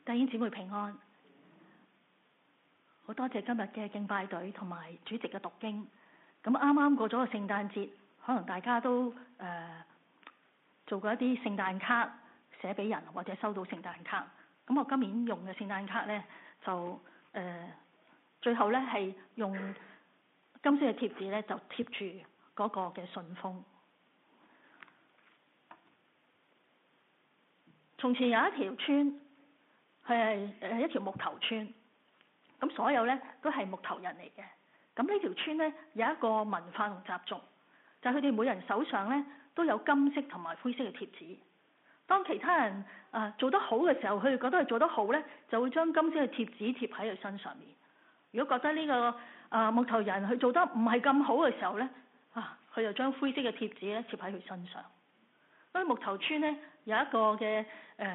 弟兄姊妹平安，好多謝今日嘅敬拜隊同埋主席嘅讀經。咁啱啱過咗個聖誕節，可能大家都做過一啲聖誕卡寫俾人，或者收到聖誕卡。咁我今年用嘅聖誕卡呢，就最後呢係用金色嘅貼紙呢，就貼住嗰個嘅信封。從前有一條村，佢係一條木頭村，咁所有呢都係木頭人嚟嘅。咁呢條村呢，有一個文化同習俗，就係佢哋每人手上呢都有金色同埋灰色嘅貼紙。當其他人做得好嘅時候，佢哋覺得佢做得好呢，就會將金色嘅貼紙貼喺佢身上面。如果覺得呢個木頭人佢做得唔係咁好嘅時候呢，佢就將灰色嘅貼紙呢貼喺佢身上。所以木頭村呢，有一個嘅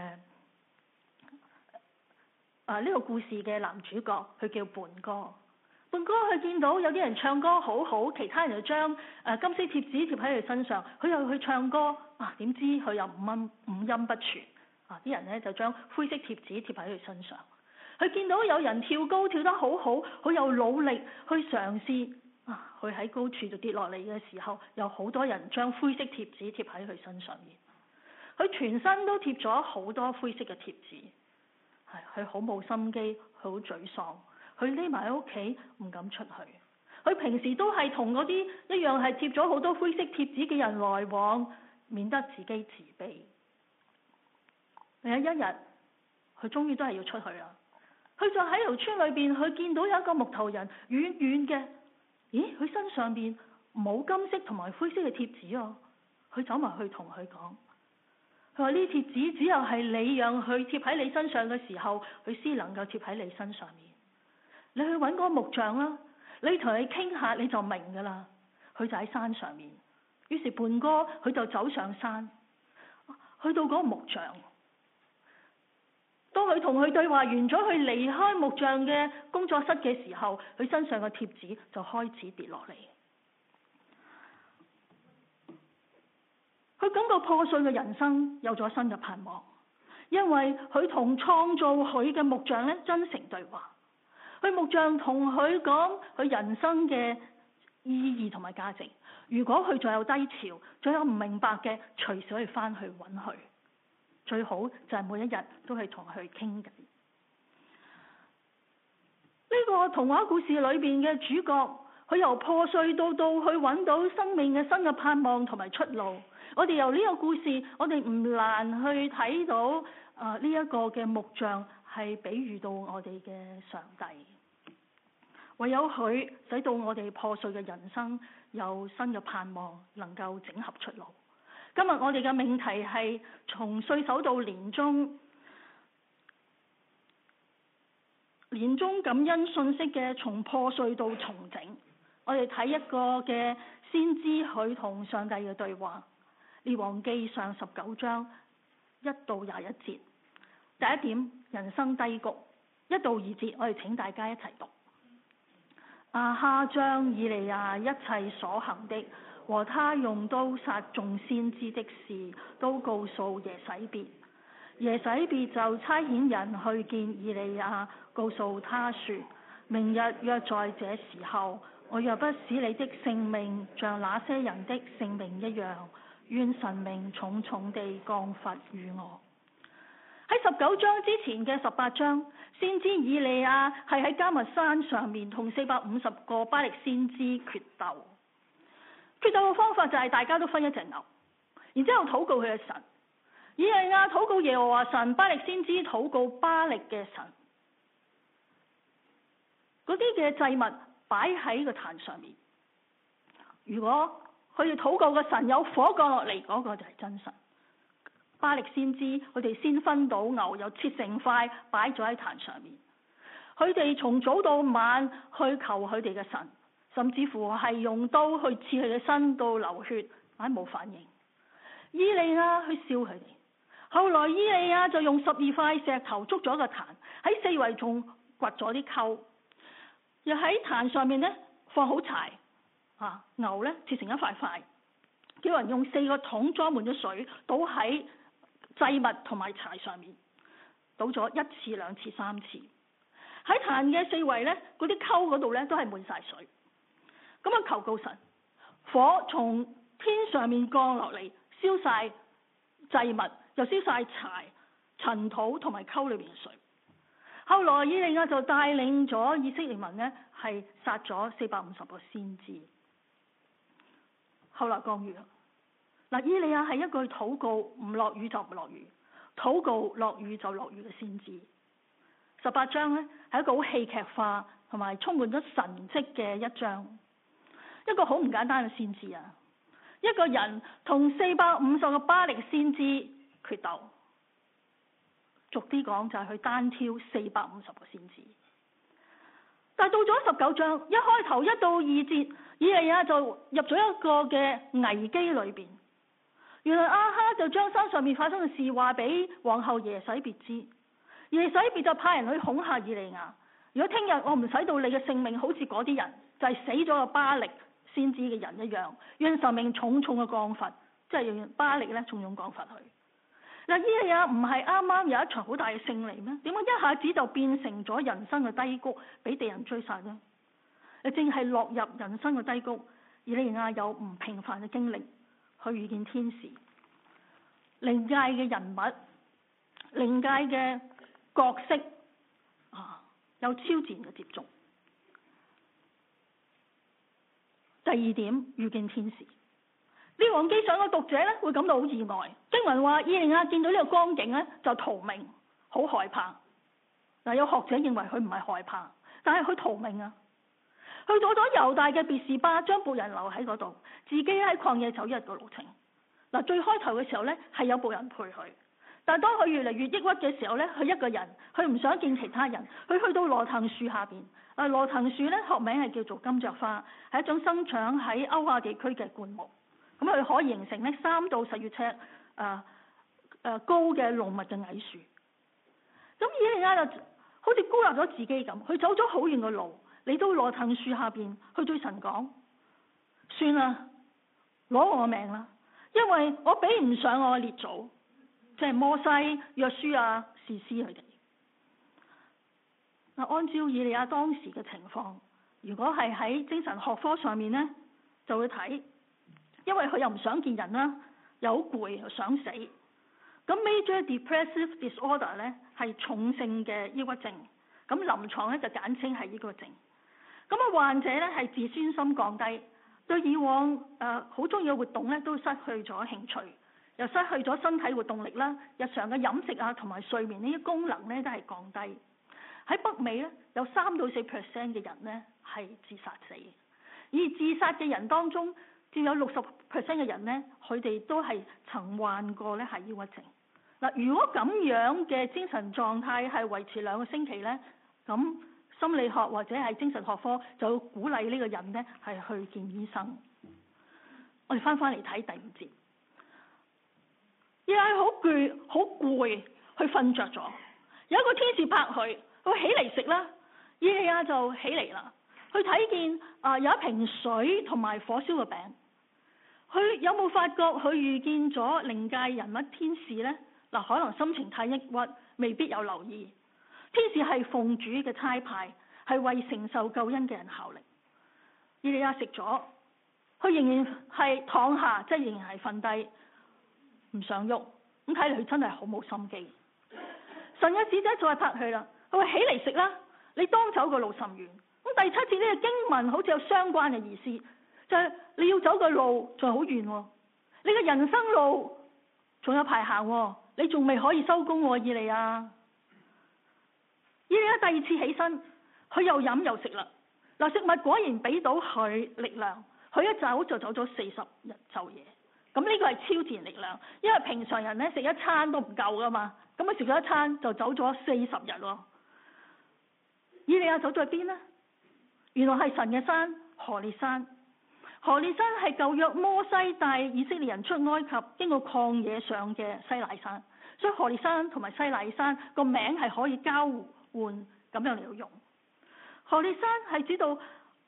呢個故事嘅男主角，佢叫胖哥。胖哥佢見到有啲人唱歌好好，其他人就將金色貼紙貼喺佢身上，佢又去唱歌，點知佢又五音不全，啲人呢就將灰色貼紙貼喺佢身上。佢見到有人跳高跳得好好，佢又努力去嘗試，佢喺高處就跌落嚟嘅時候，有好多人將灰色貼紙貼喺佢身上面。佢全身都貼咗好多灰色嘅貼紙，佢好冇心機，佢好沮喪，佢匿埋喺屋企唔敢出去。佢平時都係同嗰啲一樣係貼咗好多灰色貼紙嘅人來往，免得自己自卑。另一日，佢終於都係要出去啦。佢就喺條村裏邊，佢見到有一個木頭人，遠遠嘅，咦？佢身上邊冇金色同埋灰色嘅貼紙啊！佢走埋去同佢講，佢話呢貼紙只有係你讓佢貼喺你身上嘅時候，佢先能夠貼喺你身上面。你去揾嗰個木匠啦，你同佢傾下你就明噶啦。佢就喺山上面，於是胖哥佢就走上山，去到嗰個木匠。當佢同佢對話完咗，佢離開木匠嘅工作室嘅時候，佢身上嘅貼紙就開始跌落嚟。佢感覺破碎嘅人生有咗新嘅盼望，因為佢同創造佢嘅木匠真誠對話。佢木匠同佢講佢人生嘅意義同埋價值。如果佢仲有低潮，仲有唔明白嘅，隨時可以翻去揾佢。最好就係每一日都係同佢傾偈。呢個童話故事裏邊嘅主角，佢由破碎到去揾到生命嘅新嘅盼望同埋出路。我哋由呢個故事，我哋唔難去睇到呢一個嘅木匠係比喻到我哋嘅上帝。唯有佢使到我哋破碎嘅人生有新嘅盼望，能夠整合出路。今日我哋嘅命題係從歲首到年終，年終感恩信息嘅從破碎到重整。我哋睇一個嘅先知佢同上帝嘅對話，列王記上19章1到21節。第一點，人生低谷。1到2節，我哋請大家一齊讀。亞哈將以利亞一切所行的和他用刀殺眾先知的事都告訴耶洗別。耶洗別就差遣人去見以利亞，告訴他說：明日約在這時候，我若不使你的性命像那些人的性命一樣，願神明重重地降罰與我。喺19章之前嘅18章，先知以利亞係喺迦密山上面同450個巴力先知決鬥。決鬥嘅方法就係大家都分一隻牛，然之後禱告佢嘅神。以利亞禱告耶和華神，巴力先知禱告巴力嘅神。嗰啲嘅祭物擺喺個壇上面，如果佢哋禱告嘅神有火降落嚟，嗰個就係真神。巴力先知佢哋先分到牛，又切成塊擺咗喺壇上面。佢哋從早到晚去求佢哋嘅神，甚至乎係用刀去刺佢嘅身到流血，冇反應。以利亞去燒佢哋。後來以利亞就用12塊石頭築咗個壇，喺四圍仲掘咗啲溝，又喺壇上面放好柴，牛切成一塊塊，叫人用4個桶裝滿咗水倒喺祭物同埋柴上面。 倒咗1次、2次、3次。喺壇嘅四圍咧，嗰啲溝嗰度咧都係滿晒水。咁啊，求告神，火從天上面降落嚟，燒晒祭物，又燒晒柴、塵土同埋溝裏邊嘅水。後來以利亞就帶領咗以色列民呢，係殺咗450個先知。後來降雨啦。嗱，以利亞係一句禱告，唔落雨就唔落雨，禱告落雨就落雨嘅先知。18章呢，係一個好戲劇化同埋充滿咗神蹟嘅一章，一個好唔簡單嘅先知啊！一個人同450個巴力先知決鬥。俗啲講就係去單挑450個先知，但係到咗19章一開頭1到2節，以利亞就入咗一個嘅危機裏邊。原來亞哈就將山上面發生嘅事話俾皇后耶洗別知，耶洗別就派人去恐嚇以利亞：如果聽日我唔使到你嘅性命，好似嗰啲人就係死咗個巴力先知嘅人一樣，願神命重重嘅降罰，即係用巴力咧重用降罰佢。嗱，以利亞唔係啱啱有一場好大嘅勝利咩？點解一下子就變成咗人生嘅低谷，俾敵人追殺呢？正係落入人生嘅低谷，以利亞有唔平凡嘅經歷，去遇見天使、靈界嘅人物、靈界嘅角色有超自然嘅接觸。第二點，遇見天使。呢個記上嘅讀者咧會感到好意外。經文話以利亞見到呢個光景咧就逃命，好害怕。嗱，有學者認為佢唔係害怕，但係佢逃命啊！去到咗猶大嘅別是巴，將僕人留喺嗰度，自己喺曠野走1日嘅路程。嗱，最開頭嘅時候咧係有僕人陪佢，但係當佢越嚟越抑鬱嘅時候咧，佢一個人，佢唔想見其他人，佢去到羅藤樹下邊。羅藤樹咧學名係叫做金雀花，係一種生長喺歐亞地區嘅灌木。咁佢可以形成咧3到10吋高嘅濃密嘅矮樹。咁以利亞就好似孤立咗自己咁，佢走咗好遠嘅路，嚟到羅藤樹下邊，去對神講：算啦，攞我命啦，因為我比唔上我嘅列祖，即係摩西、約書亞、士師佢哋。按照以利亞當時嘅情況，如果係喺精神學科上面咧，就會睇。因為佢又唔想見人啦，又好攰，又想死。咁 Major Depressive Disorder 咧係重性嘅抑鬱症，咁臨床咧就簡稱係抑鬱症。咁患者咧係自尊心降低，對以往好中意嘅活動咧都失去咗興趣，又失去咗身體活動力啦，日常嘅飲食啊同埋睡眠呢啲功能咧都係降低。喺北美咧有3到4% 嘅人咧係自殺死，而自殺嘅人當中，佔有60% 嘅人咧，佢哋都係曾患過咧係抑鬱症。嗱，如果咁樣嘅精神狀態係維持2個星期咧，咁心理學或者係精神學科就鼓勵呢個人咧係去見醫生。我哋翻嚟睇第5節，亦係好攰，好攰，佢瞓着咗。有一個天使拍佢，佢起嚟食啦。以利亞就起嚟啦，佢睇見有一瓶水同埋火燒嘅餅。佢有冇發覺佢遇見咗靈界人物天使呢？嗱，可能心情太抑鬱，未必有留意。天使係奉主嘅差派，係為承受救恩嘅人效力。以利亞食咗，佢仍然係躺下，即係仍然係瞓低，唔想喐。咁睇嚟佢真係好冇心機。神嘅使者再拍佢啦，佢話起嚟食啦，你當走個路甚遠。咁第7節呢個經文好似有相關嘅意思。就係你要走嘅路仲係好遠喎，你嘅人生路仲有排行喎，你仲未可以收工喎，以利亞。以利亞第2次起身，佢又飲又食啦。嗱，食物果然俾到佢力量，佢一走就走咗40日晝夜。咁呢個係超自然力量，因為平常人咧食一餐都唔夠噶嘛，咁佢食咗一餐就走咗40日喎。以利亞走咗去邊呢？原來係神嘅山何烈山。何烈山係舊約摩西帶以色列人出埃及經過曠野上嘅西乃山，所以何烈山同埋西乃山個名係可以交換咁樣嚟到用。何烈山係指到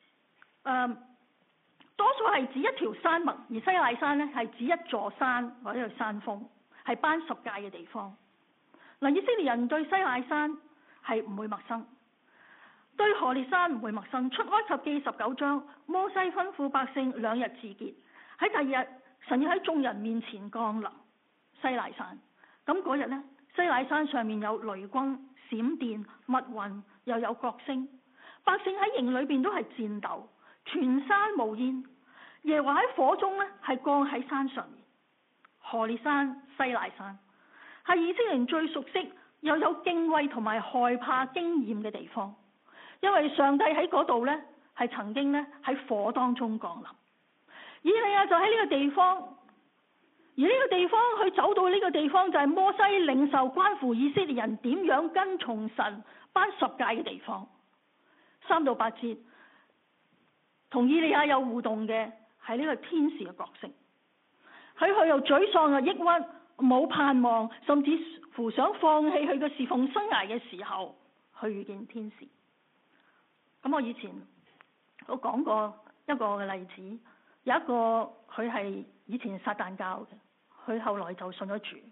多數係指一條山脈，而西乃山咧係指一座山或者一個山峰，係頒十誡嘅地方。 嗱，以色列人對西乃山係唔會陌生，對何烈山唔會陌生。出埃及記19章，摩西吩咐百姓2日自潔，喺第二日神要喺眾人面前降臨西乃山。咁嗰日呢，西乃山上面有雷轟、閃電、密雲，又有角聲，百姓喺營裏邊都係戰鬥，全山冒煙。耶和華喺火中呢係降喺山上面。何烈山、西乃山係以色列人最熟悉又有敬畏同埋害怕經驗嘅地方，因為上帝喺嗰度呢係曾經呢喺火當中降臨。以利亞就喺呢個地方，而呢個地方佢走到呢個地方就係摩西領受關乎以色列人點樣跟從神頒10誡嘅地方。3到8節同以利亞有互動嘅係呢個天使嘅角色。佢又沮喪又抑鬱，冇盼望，甚至乎想放棄佢嘅侍奉生涯嘅時候，去遇見天使。咁我以前都講過一個嘅例子，有一個佢係以前撒旦教嘅，佢後來就信咗主。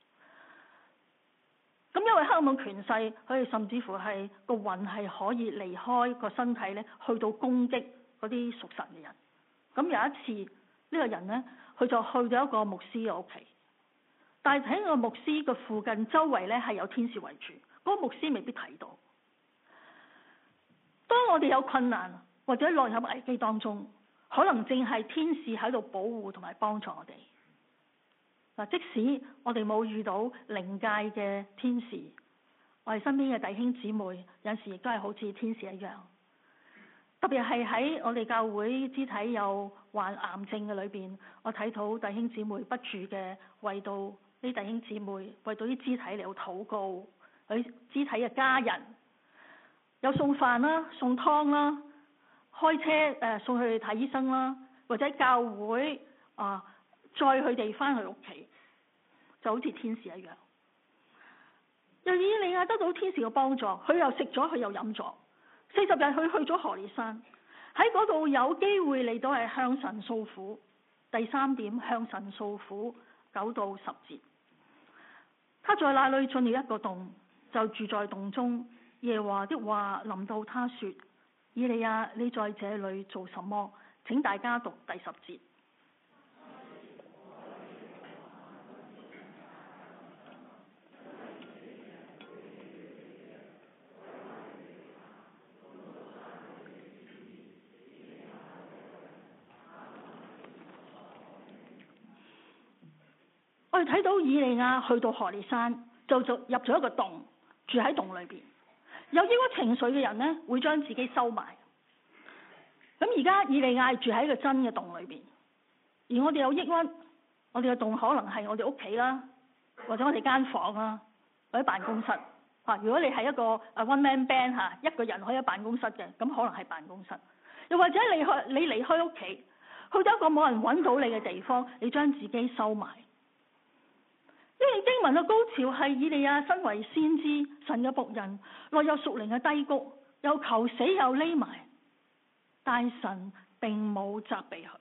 咁因為黑暗嘅權勢，佢哋甚至乎係個魂係可以離開個身體咧，去到攻擊嗰啲屬神嘅人。咁有一次呢個人呢，佢就去咗一個牧師嘅屋企，但係喺個牧師嘅附近周圍呢係有天使圍住，嗰個牧師未必睇到。當我哋有困難或者落入危機當中，可能正係天使喺度保護同埋幫助我哋。嗱，即使我哋冇遇到靈界嘅天使，我哋身邊嘅弟兄姊妹有時亦都係好似天使一樣。特別係喺我哋教會肢體有患癌症嘅裏邊，我睇到弟兄姊妹不住嘅為到啲弟兄姊妹，為到啲肢體嚟到禱告，佢肢體嘅家人有送飯啦、送湯啦、開車送佢哋睇醫生啦，或者教會載佢哋翻去屋企，就好似天使一樣。又以利亞得到天使嘅幫助，佢又食咗，佢又飲咗。40日佢去咗何烈山，喺嗰度有機會嚟到係向神訴苦。第3點，向神訴苦9到10節。他在那裏進了一個洞，就住在洞中。耶和華的話臨到他說：以利亞，你在這裏做什麼？請大家讀第10節。我哋睇到以利亞去到何烈山，就入咗一個洞，住喺洞裏邊。有抑鬱情緒嘅人呢，會將自己收埋。咁而家以利亞住喺一個真嘅洞裏邊，而我哋有抑鬱，我哋嘅洞可能係我哋屋企啦，或者我哋間房啦，或者辦公室。如果你係一個one man band 一個人可以喺辦公室嘅，咁可能係辦公室。又或者你離開屋企，去到一個冇人揾到你嘅地方，你將自己收埋。呢段經文嘅高潮係以利亞身為先知神嘅僕人，落入屬靈嘅低谷，又求死又匿埋，但神並冇責備佢。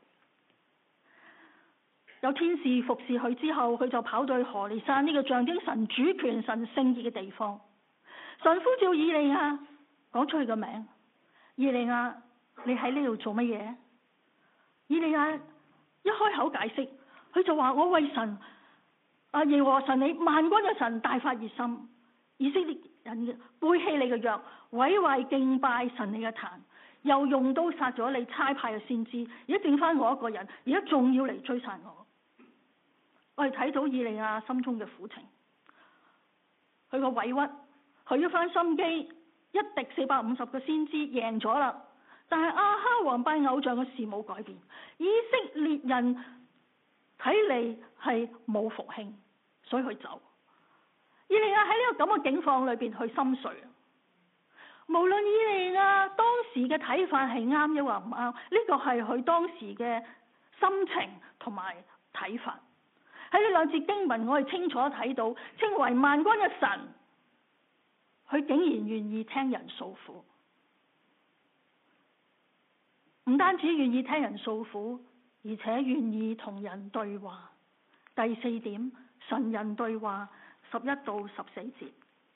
有天使服侍佢之後，佢就跑到去何烈山呢個象徵神主權、神聖潔嘅地方。神呼召以利亞，講出佢個名：以利亞，你喺呢度做乜嘢？以利亞一開口解釋，佢就話：我為神。耶和華神你萬軍嘅神大發熱心，以色列人背棄你嘅約，毀壞敬拜神你嘅壇，又用刀殺咗你差派嘅先知，而家剩翻我一個人，而家仲要嚟追殺我。我哋睇到以利亞心中嘅苦情，佢個委屈，佢一番心機，一敵450個先知贏咗啦，但係亞哈王拜偶像嘅事冇改變，以色列人睇嚟係冇復興，所以佢走。以利亞喺呢個咁嘅境況裏邊，佢心碎。無論以利亞當時嘅睇法係啱抑或唔啱，呢個係佢當時嘅心情同埋睇法。喺呢兩節經文，我哋清楚睇到，稱為萬軍嘅神，佢竟然願意聽人訴苦，唔單止願意聽人訴苦，而且願意同人對話。第4點，神人對話， 11到14節。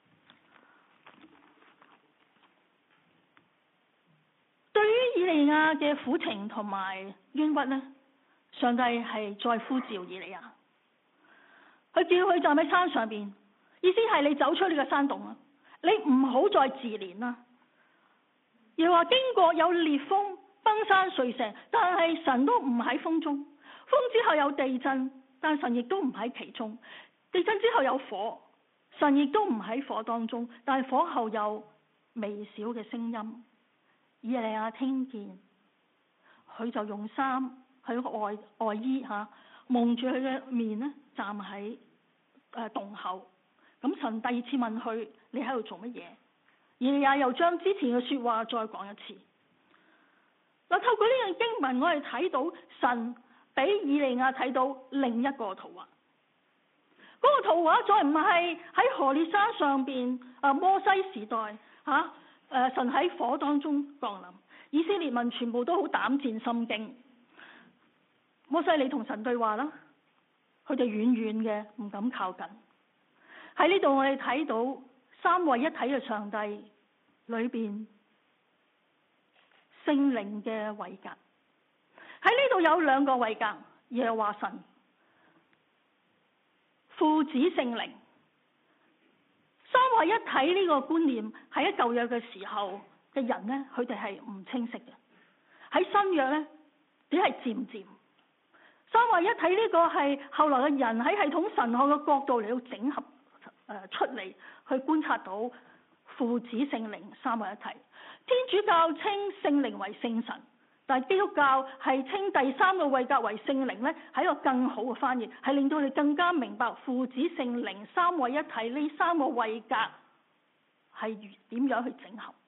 對於以利亞嘅苦情同埋冤屈呢，上帝係再呼召以利亞，佢叫佢站喺山上邊，意思係你走出呢個山洞啊，你唔好再自憐啦。又話經過有烈風、崩山碎石，但係神都唔喺風中；風之後有地震，但神亦都唔喺其中；地震之後有火，神亦都唔喺火當中，但係火後有微小嘅聲音。以利亞聽見，佢就用衫，佢個外衣蒙住佢嘅面咧，站喺洞口。咁神第二次問佢：你喺度做乜嘢？以利亞又將之前嘅說話再講一次。嗱，透過呢個經文，我哋睇到神俾以利亞睇到另一個圖畫。嗰個圖畫再唔係喺何烈山上邊摩西時代神喺火當中降臨，以色列民全部都好膽戰心驚。摩西你同神對話啦，佢哋遠遠嘅唔敢靠近。喺呢度我哋睇到三位一體嘅上帝裏邊聖靈嘅位格。喺呢度有兩個位格，耶和華神、父子聖靈。三位一體呢個觀念喺舊約嘅時候嘅人呢，佢哋係唔清晰嘅。喺新約呢，只係漸漸。三位一體呢個係後來嘅人喺系統神學嘅角度嚟到整合出嚟，去觀察到父子聖靈三位一體。天主教稱聖靈為聖神，但係基督教係稱第三個位格為聖靈呢，係一個更好嘅翻譯，係令到你更加明白父子聖靈三位一體呢三個位格係點樣去整合。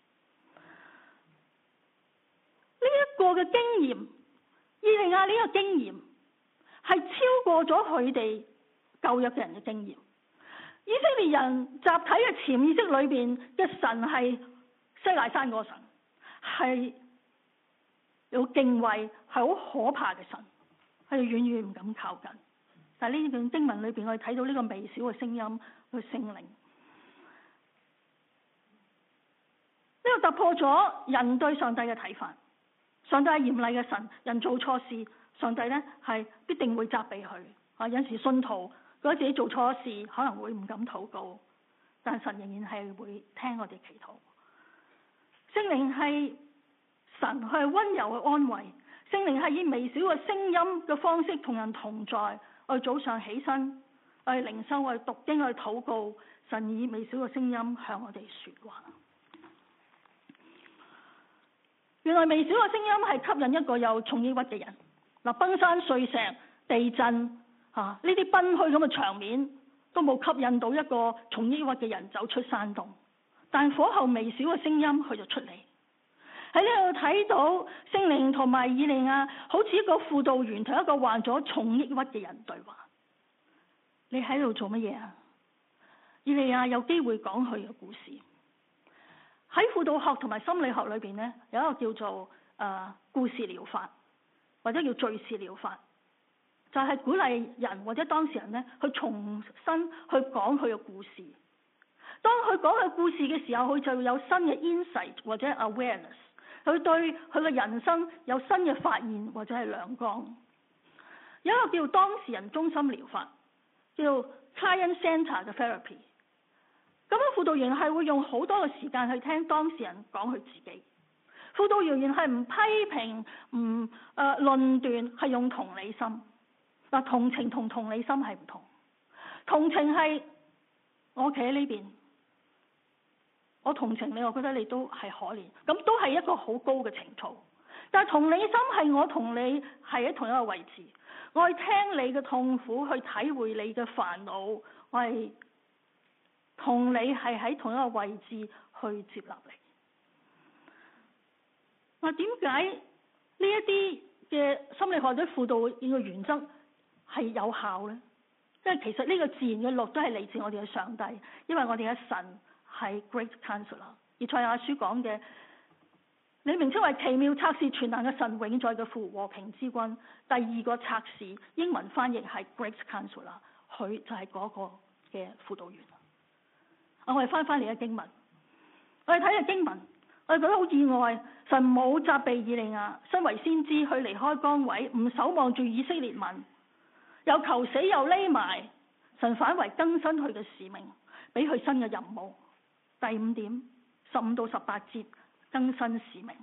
呢一個嘅經驗，以利亞呢個經驗係超過咗佢哋舊約嘅人嘅經驗。以色列人集體嘅潛意識裏邊嘅神係西乃山嗰個神，係有敬畏，係好可怕嘅神，佢哋遠遠唔敢靠近。但係呢段經文裏邊，我哋睇到呢個微小嘅聲音，佢聖靈，呢個突破咗人對上帝嘅睇法。上帝係嚴厲嘅神，人做錯事，上帝呢係必定會責備佢。有時信徒覺得自己做錯事，可能會唔敢禱告，但神仍然係會聽我哋祈禱。聖靈係神，佢係溫柔嘅安慰。聖靈係以微小嘅聲音嘅方式同人同在。我哋早上起身，我哋靈修，我哋讀經，我哋禱告，神以微小嘅聲音向我哋說話。原來微小嘅聲音係吸引一個有重抑鬱嘅人。崩山碎石、地震呢啲崩墟咁嘅場面都冇吸引到一個重抑鬱嘅人走出山洞，但火後微小嘅聲音佢就出嚟。喺呢度睇到聖靈同埋以利亞好似一個輔導員同一個患咗重抑鬱嘅人對話。你喺度做乜嘢啊？以利亞有機會講佢嘅故事。喺輔導學同埋心理學裏邊呢，有一個叫做故事療法，或者叫敘事療法，就係鼓勵人或者當事人呢去重新去講佢嘅故事。當佢講佢故事嘅時候，佢就有新嘅 insight 或者 awareness， 佢對佢嘅人生有新嘅發現或者係亮光。有一個叫當事人中心療法，叫 client center 嘅 therapy。咁樣輔導員係會用好多嘅時間去聽當事人講佢自己。輔導員係唔批評、唔論斷，係用同理心。同情同同理心係唔同。同情係我企喺呢邊，我同情你，我覺得你都係可憐，咁都係一個好高嘅程度。但係同理心係我同你係喺同一個位置，我係聽你嘅痛苦，去體會你嘅煩惱，我係同你係喺同一個位置去接納你。點解呢一啲嘅心理學或者輔導嘅原則係有效呢？因為其實呢個自然嘅律都係嚟自我哋嘅上帝，因為我哋嘅神係 Great Counselor。以賽亞書講嘅，你名稱為奇妙策士、全能嘅神、永在嘅父、和平之君。第二個策士英文翻譯係 Great Counselor，佢就係嗰個嘅輔導員。我哋翻嚟嘅經文，我哋睇嘅經文，我哋覺得好意外，神冇責備以利亞，身為先知去離開崗位，唔守望住以色列民，又求死又匿埋，神反為更新佢嘅使命，俾佢新嘅任務。第5點，15到18節，更新使命。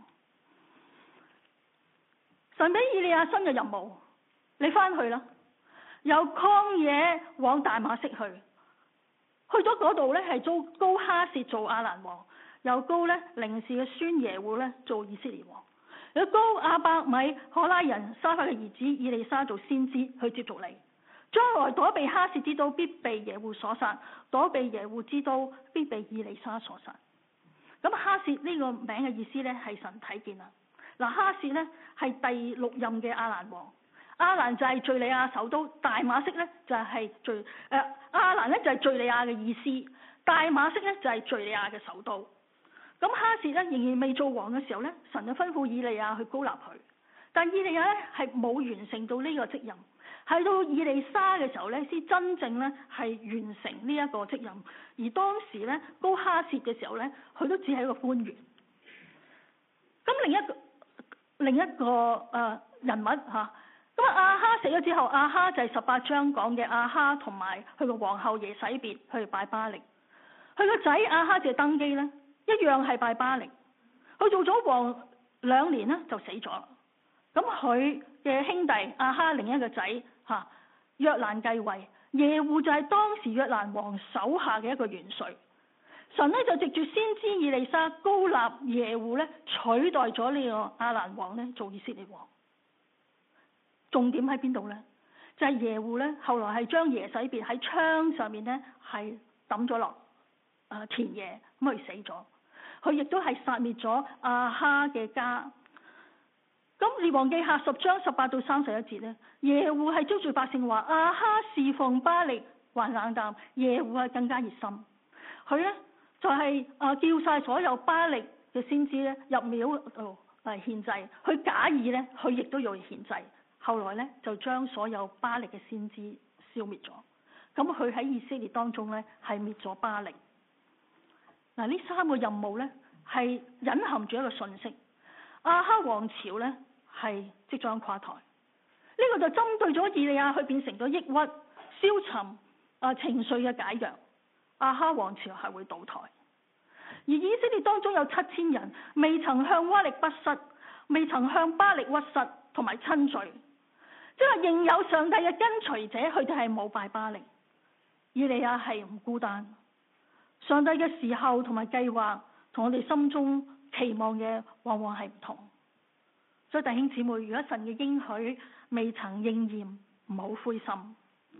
神俾以利亞新嘅任務，你翻去啦，由曠野往大馬色去咗嗰度咧，係做高哈薛做亞蘭王，又高咧寧示嘅孫耶戶咧做以色列王，又高亞伯米可拉人沙法嘅兒子以利沙做先知去接續你。將來躲避哈薛之刀必被耶戶所殺，躲避耶戶之刀必被以利沙所殺。咁哈薛呢個名嘅意思咧係神睇見啦。嗱，哈薛咧係第6任嘅亞蘭王。亞蘭就係敘利亞首都，大馬色咧就係亞蘭咧就係敘利亞嘅意思，大馬色咧就係敘利亞嘅首都。咁哈薛咧仍然未做王嘅時候咧，神就吩咐以利亞去膏立佢，但以利亞咧係冇完成到呢個職任，係到以利沙嘅時候咧先真正咧係完成呢一個職任。而當時咧膏哈薛嘅時候咧，佢都只係一個官員。咁另一個人物嚇。咁亞哈死咗之後，亞哈就係18章講嘅亞哈同埋佢個皇后耶洗別去拜巴力。佢個仔亞哈謝登基咧，一樣係拜巴力。佢做咗王2年咧就死咗。咁佢嘅兄弟亞哈另一個仔約蘭繼位，耶戶就係當時約蘭王手下嘅一個元帥。神咧就藉住先知以利沙膏立耶戶咧，取代咗呢個亞蘭王咧做以色列王。重點喺邊度呢？就係耶戶咧，後來係將耶洗別喺槍上面咧係抌咗落田野，咁佢死咗。佢亦都係殺滅咗亞哈嘅家。咁列王記下10章18到31節咧，耶戶係招住百姓話：亞哈侍奉巴力還冷淡，耶戶係更加熱心。佢咧就係叫晒所有巴力嘅先知咧入廟度嚟獻祭，佢假意咧佢亦都要獻祭。後來咧就將所有巴力嘅先知消滅咗。咁佢喺以色列當中咧係滅咗巴力。嗱，呢3個任務咧係隱含住一個訊息：亞哈王朝咧係即將垮台。呢個就針對咗以利亞，佢變成咗抑鬱、消沉情緒嘅解藥。亞哈王朝係會倒台。而以色列當中有7000人未曾向巴力不失，未曾向巴力屈膝同埋親罪。即係認有上帝嘅跟隨者，佢哋係冇拜巴力。以利亞係唔孤單，上帝嘅時候同埋計劃同我哋心中期望嘅往往係唔同。所以弟兄姊妹，如果神嘅應許未曾應驗，唔好灰心。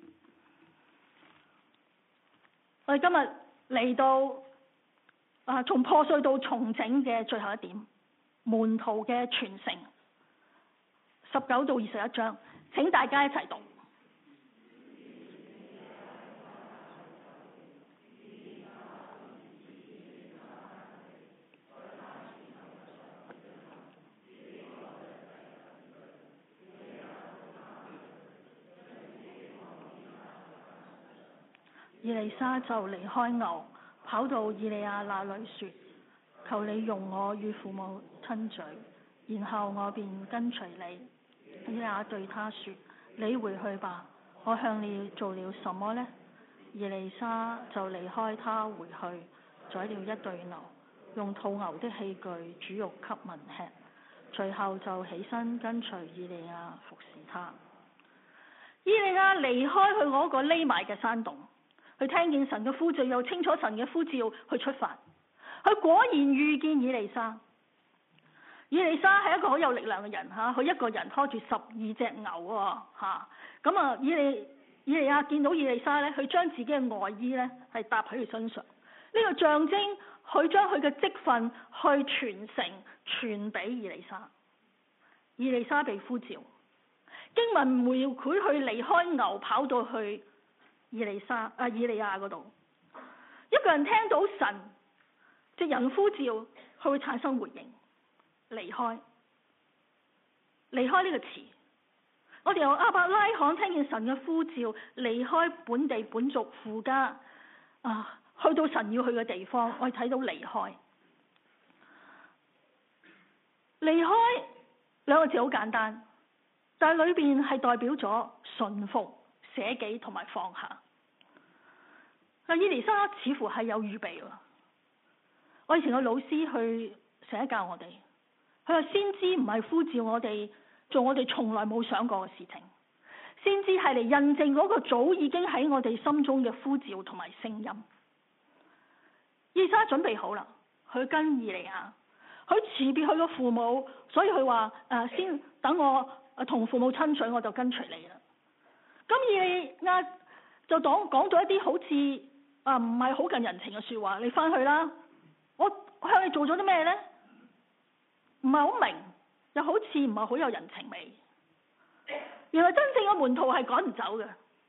我哋今日嚟到從破碎到重整嘅最後一點，門徒嘅傳承，19到21章。請大家一齊讀。以利沙就離開牛，跑到以利亞那裡說：求你容我與父母親嘴，然後我便跟隨你。以利亞對他說：你回去吧，我向你做了什麼呢？以利沙就離開他回去，宰了一對牛，用套牛的器具煮肉給民吃，隨後就起身跟隨以利亞服侍他。以利亞離開佢嗰個匿埋嘅山洞，佢聽見神嘅呼召，又清楚神嘅呼召去出發。佢果然遇見以利沙。以利沙係一個好有力量嘅人嚇，佢一個人拖住12隻牛喎嚇。咁啊，以利亞見到以利沙咧，佢將自己嘅外衣咧係搭喺佢身上，呢個象徵佢將佢嘅職分去傳承傳俾以利沙。以利沙被呼召，經文描繪佢離開牛跑到去以利亞嗰度。一個人聽到神藉人呼召，佢會產生回應。離開呢個詞， 我哋由亞伯拉罕聽見神嘅呼召，離開本地本族父家去到神要去嘅地方，我哋睇到離開兩個字好簡單，但係裏邊係代表咗順服、捨己同埋放下。以利沙似乎係有預備喎。我以前個老師去成日教我哋，佢話先知唔係呼召我哋做我哋從來冇想過嘅事情，先知係嚟印證嗰個早已經喺我哋心中嘅呼召同埋聲音。以利沙準備好啦，佢跟以利亞，佢辭別佢個父母，所以佢話先等我同父母親嘴，我就跟隨你啦。咁以利亞就講咗一啲好似唔係好近人情嘅說話，你翻去啦。我向你做咗啲咩呢？唔係好明，又好似唔係好有人情味。原來真正嘅門徒係趕唔走嘅。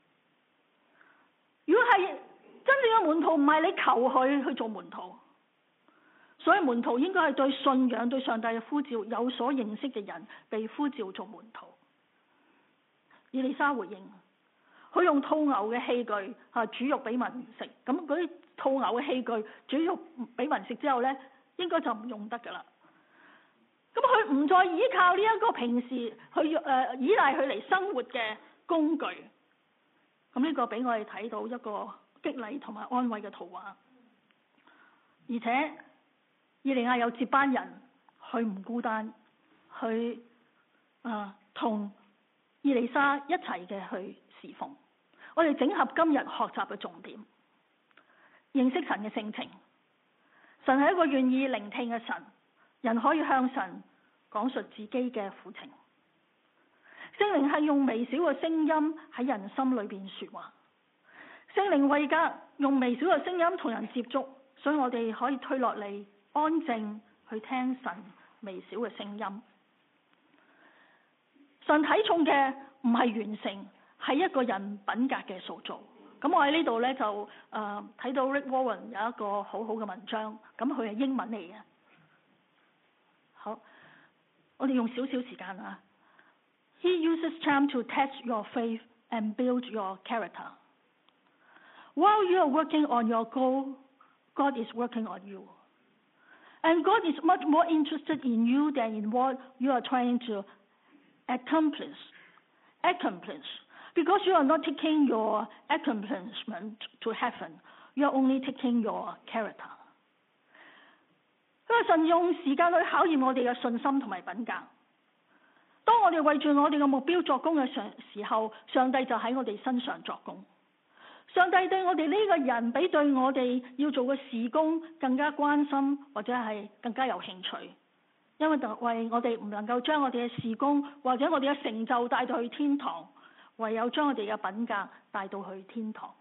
如果係真正嘅門徒，唔係你求佢去做門徒。所以門徒應該係對信仰、對上帝嘅呼召有所認識嘅人，被呼召做門徒。以利沙回應，佢用吐牛嘅器具煮肉俾民食。咁嗰啲吐牛嘅器具煮肉俾民食之後呢，應該就唔用得噶啦。咁佢唔再依靠呢一個平時去依賴佢嚟生活嘅工具。咁呢個俾我哋睇到一個激勵同埋安慰嘅圖畫。而且以利亞有接班人，佢唔孤單，佢同以利沙一齊嘅去侍奉。我哋整合今日學習嘅重點，認識神嘅性情。神係一個願意聆聽嘅神，人可以向神講述自己嘅苦情。聖靈係用微小嘅聲音喺人心裏邊說話。聖靈為格用微小嘅聲音同人接觸，所以我哋可以退落嚟安靜去聽神微小嘅聲音。神睇重嘅唔係完成，係一個人品格嘅塑造。咁我喺呢度咧就睇到 Rick Warren 有一個好好嘅文章，咁佢係英文嚟嘅。好，我哋用少少時間啊。He uses charm to test your faith and build your character. While you are working on your goal, God is working on you. And God is much more interested in you than in what you are trying to accomplish. Because you are not taking your accomplishment to heaven, you are only taking your character. 因為神用時間去考驗我哋嘅信心同埋品格。當我哋為住我哋嘅目標作工嘅時候，上帝就喺我哋身上作工。上帝對我哋呢個人比對我哋要做嘅事工更加關心，或者係更加有興趣，因為我哋唔能夠將我哋嘅事工或者我哋嘅成就帶到去天堂，唯有將我哋嘅品格帶到去天堂。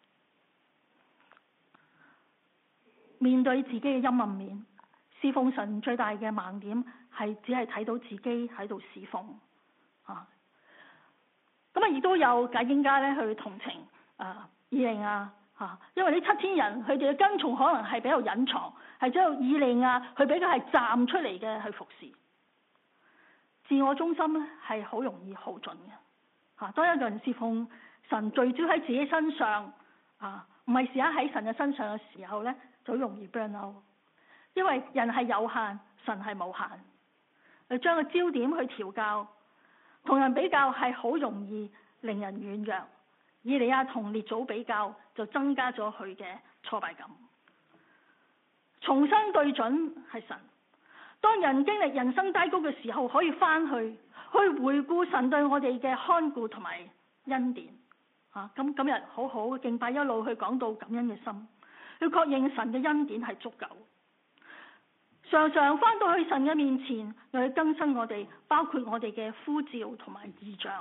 面對自己嘅陰暗面，侍奉神最大嘅盲點係只係睇到自己喺度侍奉咁亦都有解經家咧去同情以利亞因為呢7000人佢哋嘅跟從可能係比較隱藏，係只有以利亞佢比較係站出嚟嘅去服侍。自我中心咧係好容易耗盡嘅當一個人侍奉神聚焦喺自己身上唔係時刻喺神嘅身上嘅時候咧，就好容易 burn out。因為人係有限，神係無限。將個焦點去調教，同人比較係好容易令人軟弱。以利亞同列祖比較，就增加咗佢嘅挫敗感。重新對準係神。當人經歷人生低谷嘅時候，可以翻去回顧神對我哋嘅看顧同埋恩典。咁今日好好敬拜，一路去講到感恩嘅心，去確認神嘅恩典係足夠。常常翻到去神嘅面前，又去更新我哋，包括我哋嘅呼召同埋異象。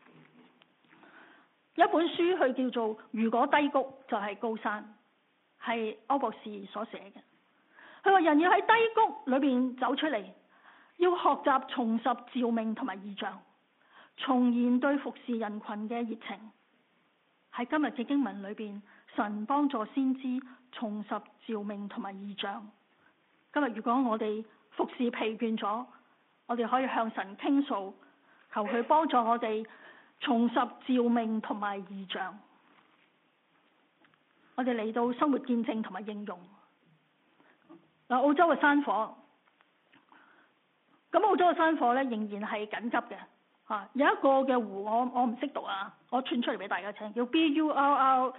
有一本書佢叫做《如果低谷就係高山》，係歐博士所寫嘅。佢話人要喺低谷裏邊走出嚟，要學習重拾召命同埋異象，重燃對服侍人群嘅熱情。喺今日嘅經文裏邊，神幫助先知重拾召命同埋異象。今日如果我哋服侍疲倦咗，我哋可以向神傾訴，求佢幫助我哋重拾召命同埋異象。我哋嚟到生活見證同埋應用。澳洲嘅山火，咁澳洲嘅山火咧仍然係緊急嘅。有一個嘅湖，我唔識讀啊，我串出嚟俾大家聽，叫 Burrang。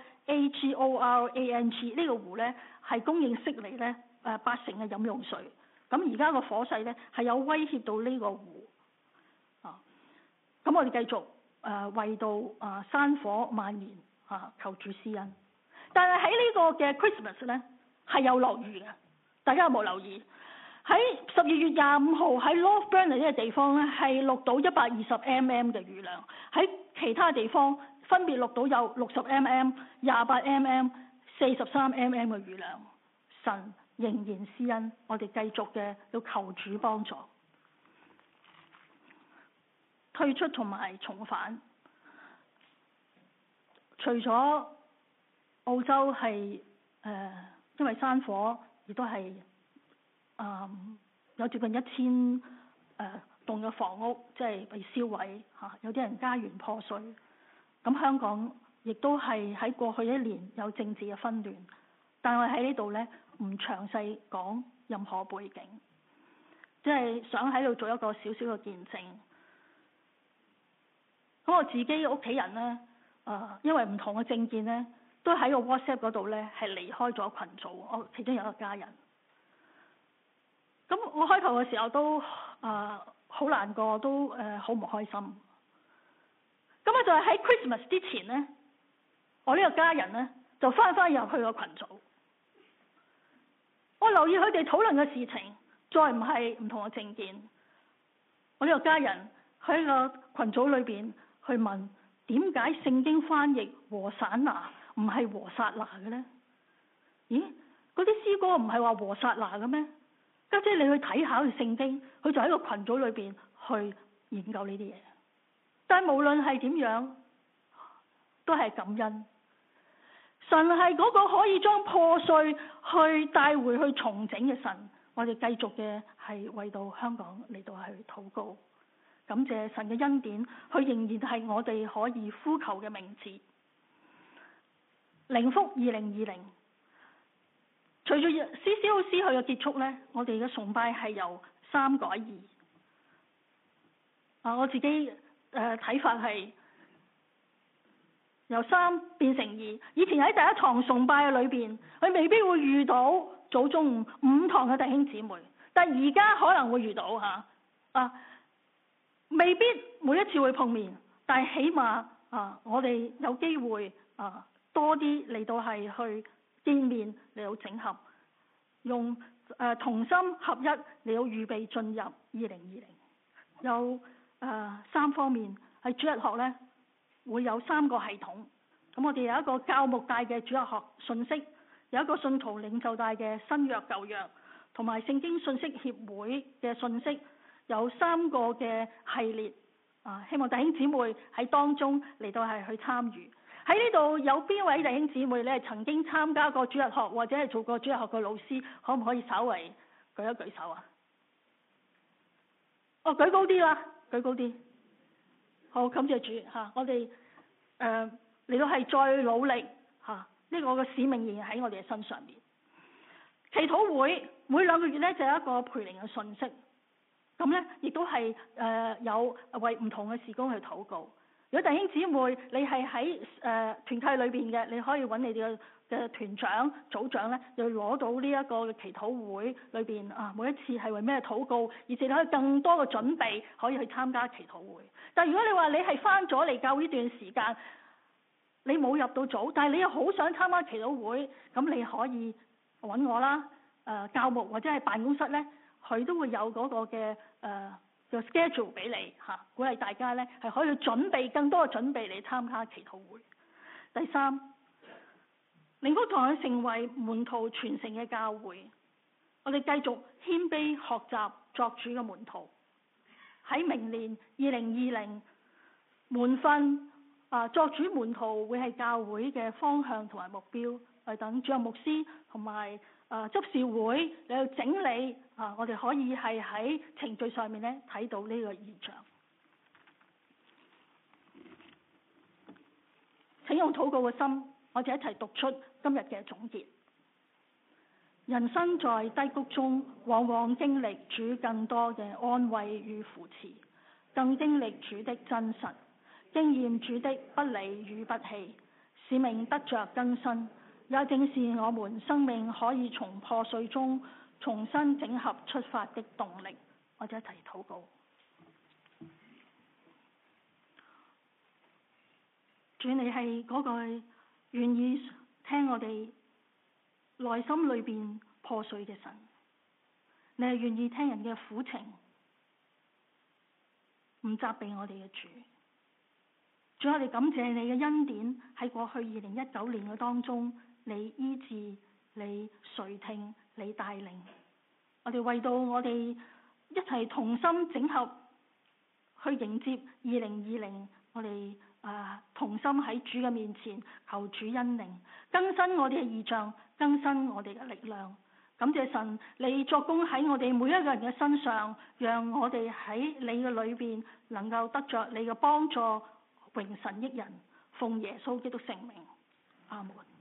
呢個湖咧係供應悉尼咧80%嘅飲用水。咁而家個火勢咧係有威脅到呢個湖。咁我哋繼續為到山火蔓延求主施恩。但係喺呢個嘅 Christmas 咧係有落雨嘅，大家有冇留意？喺12月25號喺 North Burnie 呢個地方咧係錄到120mm 嘅雨量，喺其他地方分別錄到有60mm、28mm、43mm 嘅雨量。神仍然施恩，我哋繼續嘅要求主幫助。退出同埋重返，除咗澳洲係因為山火，亦都係有接近1000棟嘅房屋即係被燒毀有啲人家園破碎。咁香港亦都係喺過去1年有政治嘅紛亂，但我喺呢度咧唔詳細講任何背景，即係想喺度做一個少少嘅見證。咁我自己屋企人咧因為唔同嘅政見咧，都喺個 WhatsApp 嗰度咧係離開咗群組。我其中有一個家人，咁我開頭嘅時候都好難過，都好唔開心。咁我就係喺 Christmas 之前咧，我呢個家人咧就翻入去個群組。我留意佢哋討論嘅事情，再唔係唔同嘅政見。我呢個家人喺個群組裏邊去問，點解聖經翻譯和散那唔係和撒那嘅咧？咦，嗰啲詩歌唔係話和撒那嘅咩？家姐，你去睇下佢聖經，佢就喺個群組裏邊去研究呢啲嘢。但係無論係點樣，都係感恩。神係嗰個可以將破碎去帶回去重整嘅神。我哋繼續嘅係為到香港嚟到去禱告，感謝神嘅恩典，佢仍然係我哋可以呼求嘅名字。靈福2020，隨住 CCOC 去嘅結束呢，我哋嘅崇拜係由3改2。我自己睇法係由3變成2。以前喺第一堂崇拜嘅裏邊，佢未必會遇到早中午5堂嘅弟兄姊妹，但而家可能會遇到未必每一次會碰面，但係起碼我哋有機會多啲嚟到係去見面，嚟到整合，用同心合一嚟到預備進入2020。有3方面，係主日學咧會有3個系統。咁我哋有一個教牧帶嘅主日學信息，有一個信徒領袖帶嘅新約舊約，同埋聖經信息協會嘅信息，有3個嘅系列。希望弟兄姊妹喺當中嚟到係去參與。喺呢度有邊位弟兄姊妹你係曾經參加過主日學或者係做過主日學嘅老師，可唔可以稍微舉一舉手啊？舉高啲啦，舉高啲。好，感謝主我哋嚟到係再努力呢個嘅使命仍然喺我哋嘅身上面。祈禱會每2個月咧就有一個培靈嘅信息，咁咧亦都係有為唔同嘅事工去禱告。如果弟兄姊妹你係喺團契裏邊嘅，你可以揾你哋嘅團長、組長咧，要攞到呢一個嘅祈禱會裏邊每一次係為咩禱告，而且你可以更多嘅準備，可以去參加祈禱會。但如果你話你係翻咗嚟教會呢段時間，你冇入到組，但係你又好想參加祈禱會，咁你可以揾我啦。教牧或者係辦公室咧，佢都會有嗰個嘅個 schedule 俾你鼓勵大家咧係可以準備更多嘅準備嚟參加祈禱會。第3，靈福堂去成為門徒傳承嘅教會，我哋繼續謙卑學習作主嘅門徒。喺明年2020門訓作主門徒會係教會嘅方向同埋目標，等主任牧師同埋執事會嚟到整理我哋可以係喺程序上面咧睇到呢個現象。 用禱告嘅心，我哋一齊讀出今日嘅總結。人生在低谷中，往往經歷主更多嘅安慰與扶持，更經歷主的真實，經驗主的不離與不棄，使命得着更新，也正是我們生命可以從破碎中重新整合出發的動力。我哋一齊禱告。主，你係嗰個願意聽我哋內心裏邊破碎嘅神，你係願意聽人嘅苦情，唔責備我哋嘅主。主，我哋感謝你嘅恩典喺過去2019年嘅當中，你醫治、你垂聽、你帶領。我哋為到我哋一齊同心整合去迎接2020，我哋同心喺主嘅面前求主恩靈更新我哋嘅異象，更新我哋嘅力量。感謝神，你作工喺我哋每一個人嘅身上，讓我哋喺你嘅裏邊能夠得着你嘅幫助，榮神益人。奉耶穌基督聖名，阿門。